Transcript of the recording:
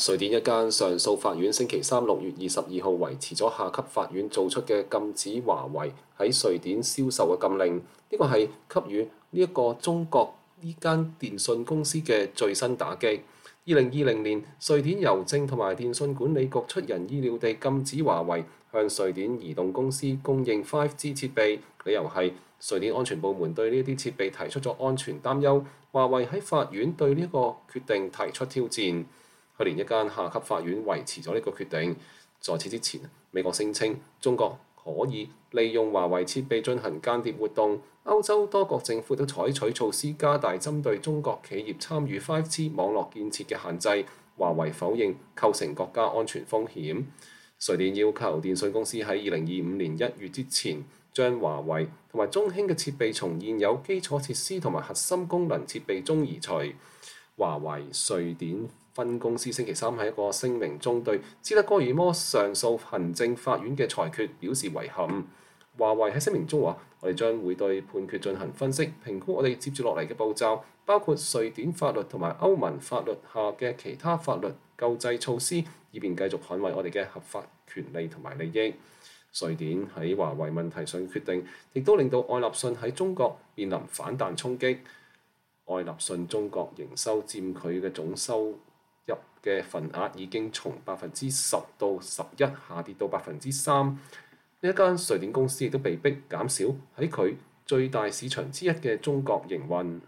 瑞典一間上訴法院星期三6月22號維持咗下級法院做出嘅禁止華為喺瑞典銷售嘅禁令，呢個係給予呢一個中國呢間電信公司嘅最新打擊。2020年，瑞典郵政同埋電信管理局出人意料地禁止華為向瑞典移動公司供應 5G 設備，理由係瑞典安全部門對呢啲設備提出咗安全擔憂。華為喺法院對呢個決定提出挑戰。去年一間下級法院維持咗呢個決定。在此之前，美國聲稱中國可以利用華為設備進行間諜活動。歐洲多國政府都採取措施加大針對中國企業參與 5G 網絡建設嘅限制。華為否認構成國家安全風險。瑞典要求電信公司喺2025年1月之前將華為同埋中興嘅設備從現有基礎設施同埋核心功能設備中移除。華為瑞典分公司星期三喺一個聲明中對斯德哥爾摩上訴行政法院嘅裁決表示遺憾。華為喺聲明中話：我哋將會對判決進行分析，評估我哋接住落嚟嘅步驟，包括瑞典法律同埋歐盟法律下嘅其他法律救濟措施，以便繼續捍衛我哋嘅合法權利同埋利益。瑞典喺華為問題上決定，亦都令到愛立信喺中國面臨反彈衝擊。愛立信中國營收佔佢嘅總收入嘅份額已經從10%到11%下跌到3%。呢一間瑞典公司亦都被迫減少喺佢最大市場之一嘅中國營運。